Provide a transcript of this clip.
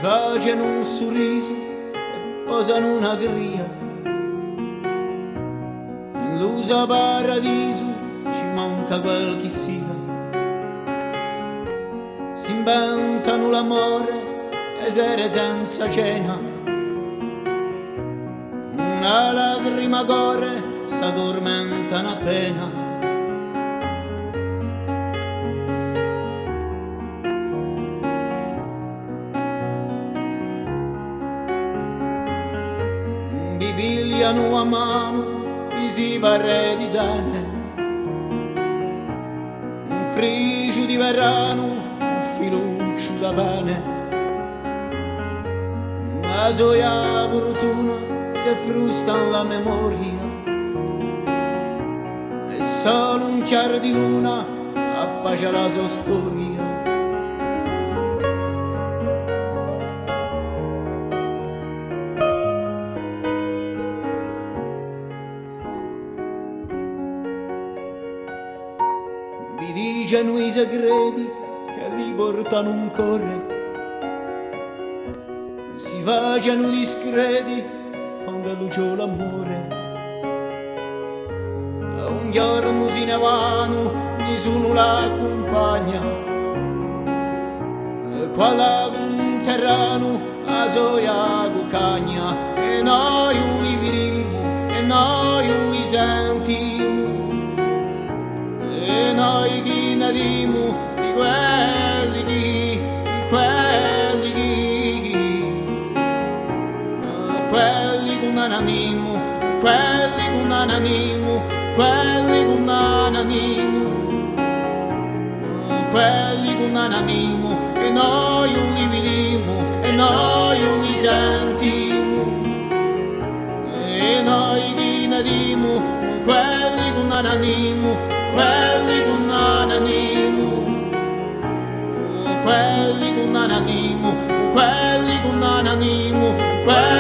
facciano un sorriso e posano una gria. In l'usa paradiso ci manca qualche sia. Si inventano l'amore e sere senza cena. Una lacrima corre, s'addormenta una pena. Vi pigliano a mano, vi si varre di dane. Un frigo di verrano, un filuccio da pane. Ma soia fortuna se frusta la memoria. E solo un chiaro di luna appaggia la sua storia. Vi dicono i segreti che li portano un cuore. Si facciano discreti quando luce l'amore. Un giorno se ne vanno, nessuno la accompagna. Qua la un terreno a soia cucagna. E noi non li vediamo, e noi non li sentiamo. E noi chi ne dimo di quelli chi, quelli con un animo, quelli con un animo, quelli con un animo, quelli con un animo, e noi non li vediamo, e noi non li sentiamo, e noi chi ne dimo, quelli con un animo, quelli con un animo, quelli con un animo, quelli con un animo, quelli